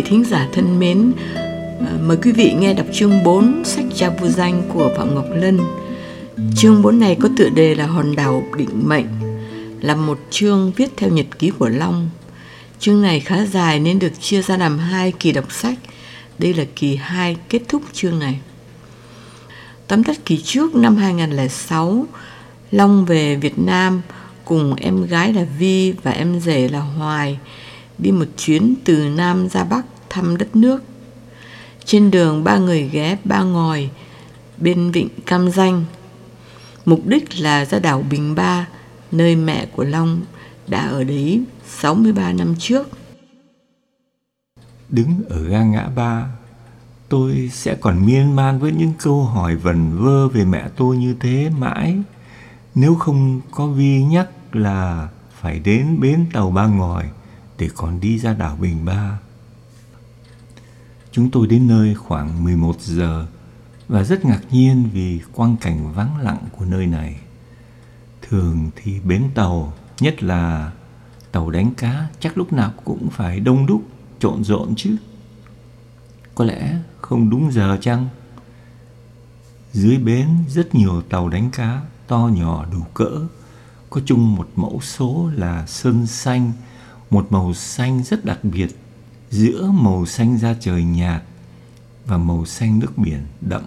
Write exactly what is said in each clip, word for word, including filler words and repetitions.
thính giả thân mến, mời quý vị nghe đọc chương bốn sách Cha Vô Danh của Phạm Ngọc Lân. Chương bốn này có tựa đề là Hòn đảo định mệnh, là một chương viết theo nhật ký của Long. Chương này khá dài nên được chia ra làm hai kỳ đọc sách. Đây là kỳ hai kết thúc chương này. Tóm tắt kỳ trước, năm hai không không sáu, Long về Việt Nam cùng em gái là Vi và em rể là Hoài đi một chuyến từ Nam ra Bắc thăm đất nước. Trên đường ba người ghé Ba Ngòi bên vịnh Cam Ranh. Mục đích là ra đảo Bình Ba, nơi mẹ của Long đã ở đấy sáu mươi ba năm trước. Đứng ở ga ngã ba, tôi sẽ còn miên man với những câu hỏi vẩn vơ về mẹ tôi như thế mãi, nếu không có Vi nhắc là phải đến bến tàu Ba Ngòi để còn đi ra đảo Bình Ba. Chúng tôi đến nơi khoảng mười một giờ và rất ngạc nhiên vì quang cảnh vắng lặng của nơi này. Thường thì bến tàu, nhất là tàu đánh cá, chắc lúc nào cũng phải đông đúc, trộn rộn chứ. Có lẽ không đúng giờ chăng? Dưới bến rất nhiều tàu đánh cá to nhỏ đủ cỡ, có chung một mẫu số là sơn xanh, một màu xanh rất đặc biệt giữa màu xanh da trời nhạt và màu xanh nước biển đậm.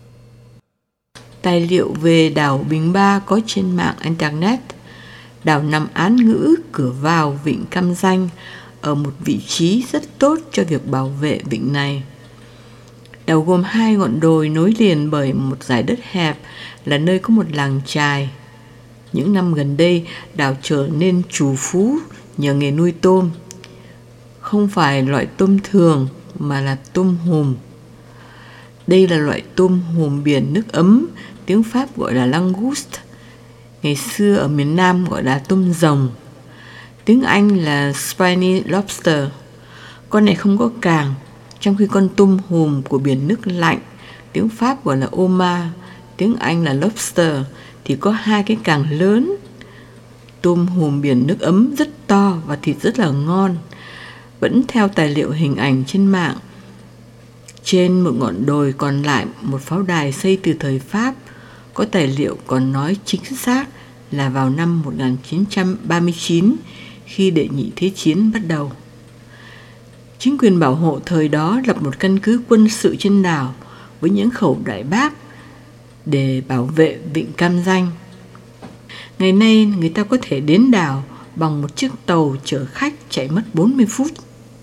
Tài liệu về đảo Bình Ba có trên mạng Internet. Đảo nằm án ngữ cửa vào vịnh Cam Ranh, ở một vị trí rất tốt cho việc bảo vệ vịnh này. Đảo gồm hai ngọn đồi nối liền bởi một dải đất hẹp, là nơi có một làng chài. Những năm gần đây, đảo trở nên trù phú nhờ nghề nuôi tôm. Không phải loại tôm thường mà là tôm hùm. Đây là loại tôm hùm biển nước ấm, tiếng Pháp gọi là langoust. Ngày xưa ở miền Nam gọi là tôm rồng. Tiếng Anh là spiny lobster. Con này không có càng, trong khi con tôm hùm của biển nước lạnh, tiếng Pháp gọi là oma, tiếng Anh là lobster, thì có hai cái càng lớn. Tôm hùm biển nước ấm rất to và thịt rất là ngon. Vẫn theo tài liệu hình ảnh trên mạng, trên một ngọn đồi còn lại một pháo đài xây từ thời Pháp. Có tài liệu còn nói chính xác là vào năm một nghìn chín trăm ba mươi chín, khi Đệ Nhị Thế Chiến bắt đầu. Chính quyền bảo hộ thời đó lập một căn cứ quân sự trên đảo với những khẩu đại bác để bảo vệ vịnh Cam Ranh. Ngày nay người ta có thể đến đảo bằng một chiếc tàu chở khách chạy mất bốn mươi phút.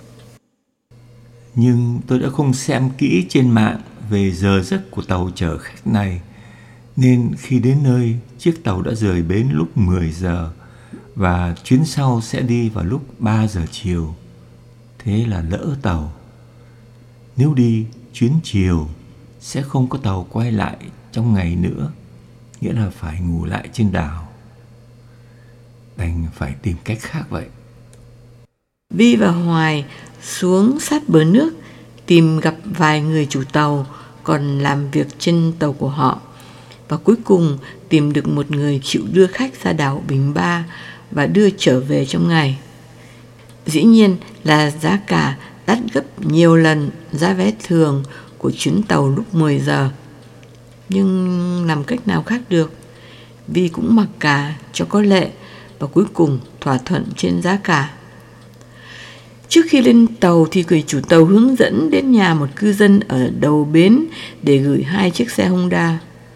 Nhưng tôi đã không xem kỹ trên mạng về giờ giấc của tàu chở khách này, nên khi đến nơi, chiếc tàu đã rời bến lúc mười giờ và chuyến sau sẽ đi vào lúc ba giờ chiều. Thế là lỡ tàu. Nếu đi chuyến chiều sẽ không có tàu quay lại trong ngày nữa, nghĩa là phải ngủ lại trên đảo. Đành phải tìm cách khác vậy. Vi và Hoài xuống sát bờ nước tìm gặp vài người chủ tàu còn làm việc trên tàu của họ, và cuối cùng tìm được một người chịu đưa khách ra đảo Bình Ba và đưa trở về trong ngày. Dĩ nhiên là giá cả đắt gấp nhiều lần giá vé thường của chuyến tàu lúc mười giờ. Nhưng làm cách nào khác được, Vi cũng mặc cả cho có lệ và cuối cùng thỏa thuận trên giá cả. Trước khi lên tàu thì người chủ tàu hướng dẫn đến nhà một cư dân ở đầu bến để gửi hai chiếc xe Honda.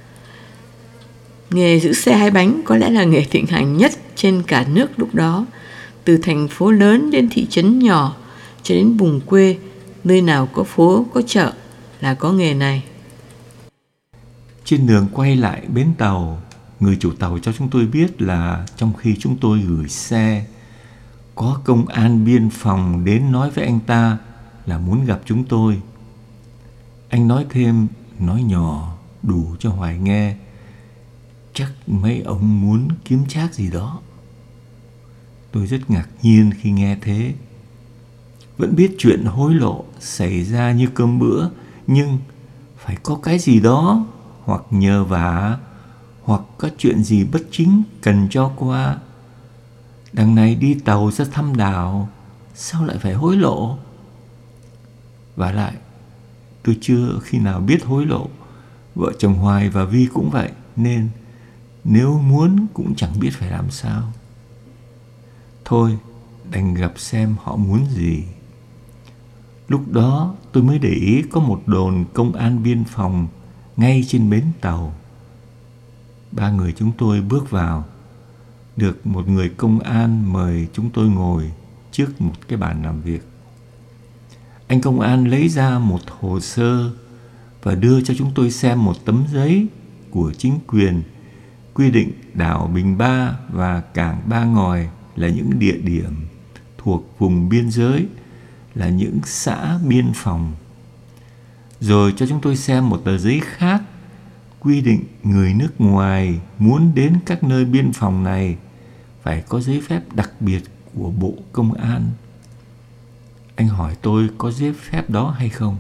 Nghề giữ xe hai bánh có lẽ là nghề thịnh hành nhất trên cả nước lúc đó. Từ thành phố lớn đến thị trấn nhỏ cho đến vùng quê, nơi nào có phố có chợ là có nghề này. Trên đường quay lại bến tàu, người chủ tàu cho chúng tôi biết là trong khi chúng tôi gửi xe, có công an biên phòng đến nói với anh ta là muốn gặp chúng tôi. Anh nói thêm, nói nhỏ đủ cho Hoài nghe. Chắc mấy ông muốn kiếm trác gì đó. Tôi rất ngạc nhiên khi nghe thế. Vẫn biết chuyện hối lộ xảy ra như cơm bữa, nhưng phải có cái gì đó, hoặc nhờ vả, hoặc có chuyện gì bất chính cần cho qua. Đằng này đi tàu ra thăm đảo, sao lại phải hối lộ? Vả lại, tôi chưa khi nào biết hối lộ. Vợ chồng Hoài và Vi cũng vậy, nên nếu muốn cũng chẳng biết phải làm sao. Thôi, đành gặp xem họ muốn gì. Lúc đó tôi mới để ý có một đồn công an biên phòng ngay trên bến tàu. Ba người chúng tôi bước vào, được một người công an mời chúng tôi ngồi trước một cái bàn làm việc. Anh công an lấy ra một hồ sơ và đưa cho chúng tôi xem một tấm giấy của chính quyền quy định đảo Bình Ba và cảng Ba Ngòi là những địa điểm thuộc vùng biên giới, là những xã biên phòng. Rồi cho chúng tôi xem một tờ giấy khác quy định người nước ngoài muốn đến các nơi biên phòng này phải có giấy phép đặc biệt của Bộ Công an. Anh hỏi tôi có giấy phép đó hay không.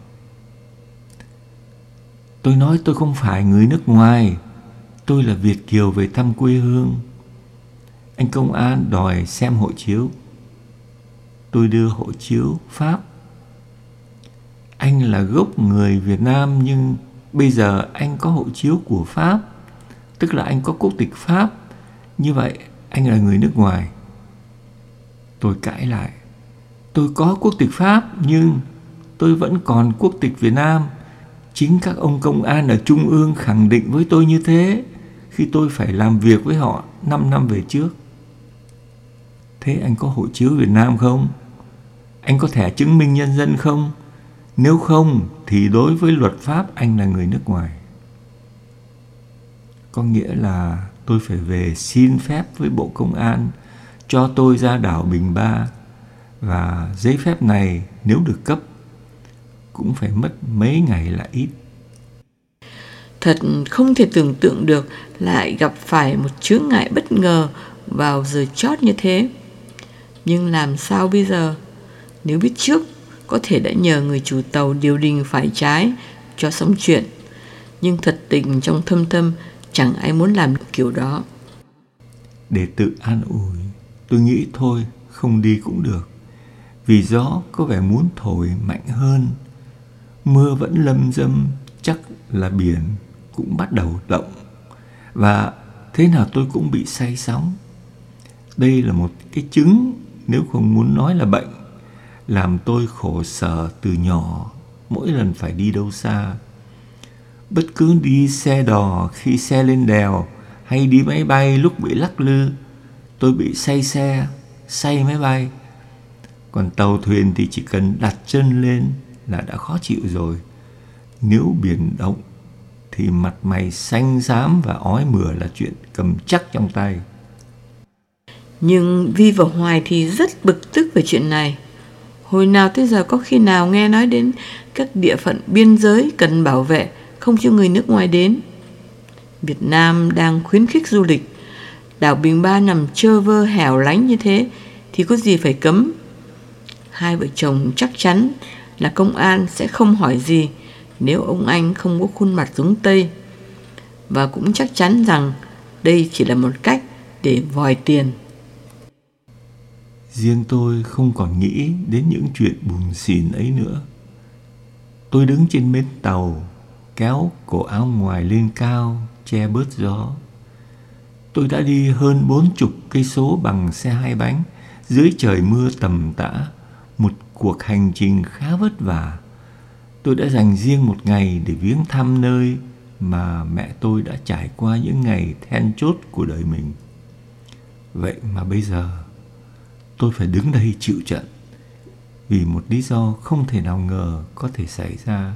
Tôi nói tôi không phải người nước ngoài, tôi là Việt kiều về thăm quê hương. Anh công an đòi xem hộ chiếu. Tôi đưa hộ chiếu Pháp. Anh là gốc người Việt Nam nhưng bây giờ anh có hộ chiếu của Pháp, tức là anh có quốc tịch Pháp. Như vậy anh là người nước ngoài. Tôi cãi lại. Tôi có quốc tịch Pháp nhưng tôi vẫn còn quốc tịch Việt Nam. Chính các ông công an ở Trung ương khẳng định với tôi như thế khi tôi phải làm việc với họ năm năm về trước. Thế anh có hộ chiếu Việt Nam không? Anh có thẻ chứng minh nhân dân không? Nếu không thì đối với luật pháp anh là người nước ngoài. Có nghĩa là tôi phải về xin phép với Bộ Công an cho tôi ra đảo Bình Ba. Và giấy phép này nếu được cấp cũng phải mất mấy ngày là ít. Thật không thể tưởng tượng được lại gặp phải một chướng ngại bất ngờ vào giờ chót như thế. Nhưng làm sao bây giờ? Nếu biết trước, có thể đã nhờ người chủ tàu điều đình phải trái cho xong chuyện. Nhưng thật tình trong thâm tâm chẳng ai muốn làm kiểu đó. Để tự an ủi, tôi nghĩ thôi không đi cũng được. Vì gió có vẻ muốn thổi mạnh hơn. Mưa vẫn lâm dâm, chắc là biển cũng bắt đầu động. Và thế nào tôi cũng bị say sóng. Đây là một cái chứng, nếu không muốn nói là bệnh, làm tôi khổ sở từ nhỏ mỗi lần phải đi đâu xa. Bất cứ đi xe đò khi xe lên đèo hay đi máy bay lúc bị lắc lư, tôi bị say xe, say máy bay. Còn tàu thuyền thì chỉ cần đặt chân lên là đã khó chịu rồi. Nếu biển động thì mặt mày xanh xám và ói mửa là chuyện cầm chắc trong tay. Nhưng Vi và Hoài thì rất bực tức về chuyện này. Hồi nào tới giờ có khi nào nghe nói đến các địa phận biên giới cần bảo vệ, không cho người nước ngoài đến. Việt Nam đang khuyến khích du lịch. Đảo Bình Ba nằm trơ vơ hẻo lánh như thế thì có gì phải cấm. Hai vợ chồng chắc chắn là công an sẽ không hỏi gì nếu ông anh không có khuôn mặt giống Tây. Và cũng chắc chắn rằng đây chỉ là một cách để vòi tiền. Riêng tôi không còn nghĩ đến những chuyện buồn xỉn ấy nữa. Tôi đứng trên bến tàu, kéo cổ áo ngoài lên cao, che bớt gió. Tôi đã đi hơn bốn chục cây số bằng xe hai bánh, dưới trời mưa tầm tã, một cuộc hành trình khá vất vả. Tôi đã dành riêng một ngày để viếng thăm nơi mà mẹ tôi đã trải qua những ngày then chốt của đời mình. Vậy mà bây giờ tôi phải đứng đây chịu trận vì một lý do không thể nào ngờ có thể xảy ra.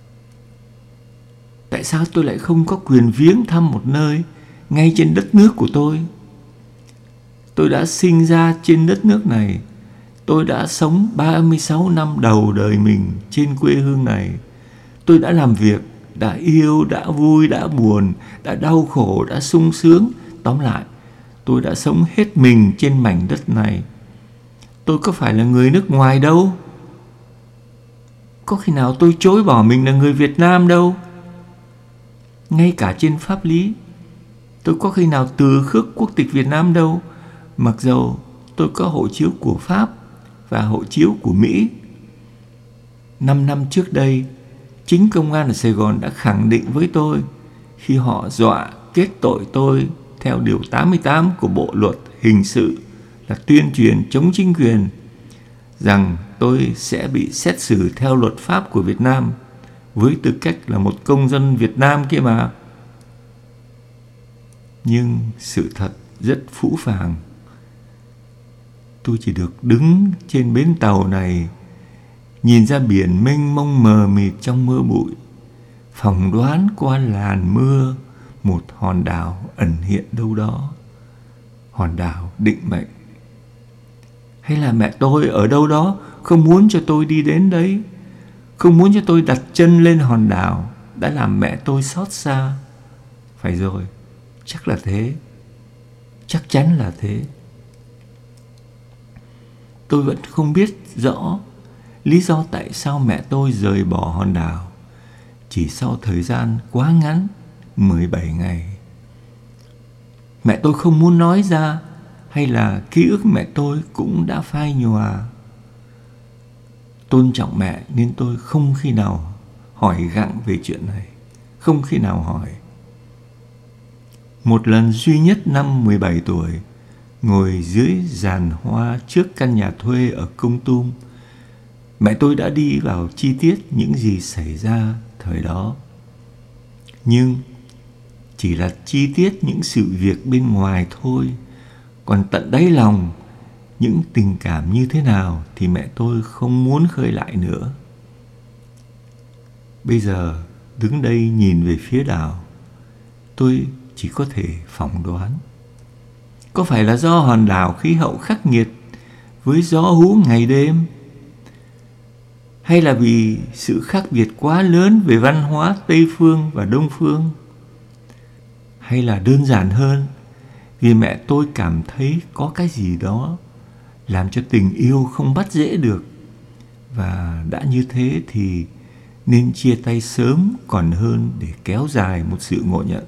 Tại sao tôi lại không có quyền viếng thăm một nơi ngay trên đất nước của tôi? Tôi đã sinh ra trên đất nước này. Tôi đã sống ba mươi sáu năm đầu đời mình trên quê hương này. Tôi đã làm việc, đã yêu, đã vui, đã buồn, đã đau khổ, đã sung sướng. Tóm lại, tôi đã sống hết mình trên mảnh đất này. Tôi có phải là người nước ngoài đâu. Có khi nào tôi chối bỏ mình là người Việt Nam đâu. Ngay cả trên pháp lý, tôi có khi nào từ khước quốc tịch Việt Nam đâu. Mặc dầu tôi có hộ chiếu của Pháp và hộ chiếu của Mỹ. Năm năm trước đây, chính công an ở Sài Gòn đã khẳng định với tôi khi họ dọa kết tội tôi theo điều tám mươi tám của Bộ Luật Hình sự là tuyên truyền chống chính quyền, rằng tôi sẽ bị xét xử theo luật pháp của Việt Nam với tư cách là một công dân Việt Nam kia mà. Nhưng sự thật rất phũ phàng. Tôi chỉ được đứng trên bến tàu này, nhìn ra biển mênh mông mờ mịt trong mưa bụi, phỏng đoán qua làn mưa một hòn đảo ẩn hiện đâu đó. Hòn đảo định mệnh. Hay là mẹ tôi ở đâu đó không muốn cho tôi đi đến đấy, không muốn cho tôi đặt chân lên hòn đảo đã làm mẹ tôi xót xa. Phải rồi, chắc là thế. Chắc chắn là thế. Tôi vẫn không biết rõ lý do tại sao mẹ tôi rời bỏ hòn đảo chỉ sau thời gian quá ngắn, mười bảy ngày. Mẹ tôi không muốn nói ra, hay là ký ức mẹ tôi cũng đã phai nhòa. Tôn trọng mẹ nên tôi không khi nào hỏi gặng về chuyện này, không khi nào hỏi. Một lần duy nhất năm mười bảy tuổi, ngồi dưới giàn hoa trước căn nhà thuê ở Kon Tum, mẹ tôi đã đi vào chi tiết những gì xảy ra thời đó. Nhưng chỉ là chi tiết những sự việc bên ngoài thôi, còn tận đáy lòng những tình cảm như thế nào thì mẹ tôi không muốn khơi lại nữa. Bây giờ đứng đây nhìn về phía đảo, tôi chỉ có thể phỏng đoán. Có phải là do hòn đảo khí hậu khắc nghiệt với gió hú ngày đêm? Hay là vì sự khác biệt quá lớn về văn hóa Tây Phương và Đông Phương? Hay là đơn giản hơn, vì mẹ tôi cảm thấy có cái gì đó làm cho tình yêu không bắt dễ được, và đã như thế thì nên chia tay sớm còn hơn để kéo dài một sự ngộ nhận.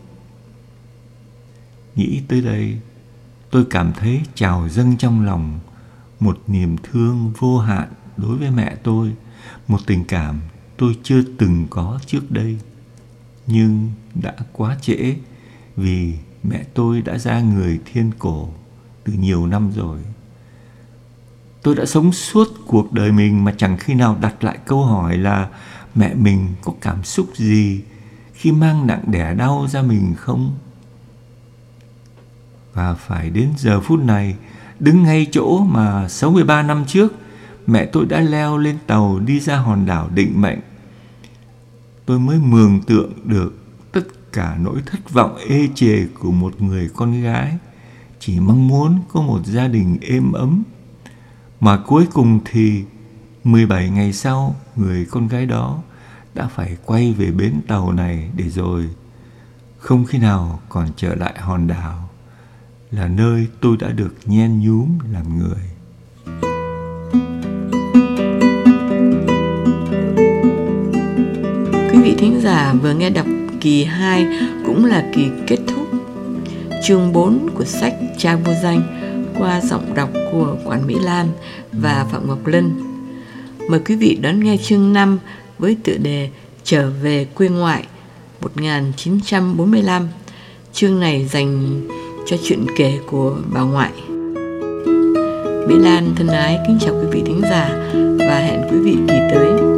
Nghĩ tới đây, tôi cảm thấy trào dâng trong lòng một niềm thương vô hạn đối với mẹ tôi, một tình cảm tôi chưa từng có trước đây. Nhưng đã quá trễ, vì mẹ tôi đã ra người thiên cổ từ nhiều năm rồi. Tôi đã sống suốt cuộc đời mình mà chẳng khi nào đặt lại câu hỏi là mẹ mình có cảm xúc gì khi mang nặng đẻ đau ra mình không? Và phải đến giờ phút này, đứng ngay chỗ mà sáu mươi ba năm trước mẹ tôi đã leo lên tàu đi ra hòn đảo định mệnh, tôi mới mường tượng được tất cả nỗi thất vọng ê chề của một người con gái chỉ mong muốn có một gia đình êm ấm. Mà cuối cùng thì mười bảy ngày sau, người con gái đó đã phải quay về bến tàu này để rồi không khi nào còn trở lại hòn đảo là nơi tôi đã được nhen nhúm làm người. Quý vị thính giả vừa nghe đọc kỳ hai, cũng là kỳ kết thúc, chương bốn của sách Cha Vô Danh qua giọng đọc của Quản Mỹ Lan và Phạm Ngọc Lân. Mời quý vị đón nghe chương năm với tựa đề Trở về quê ngoại một nghìn chín trăm bốn mươi lăm. Chương này dành cho chuyện kể của bà ngoại. Mỹ Lan thân ái kính chào quý vị thính giả và hẹn quý vị kỳ tới.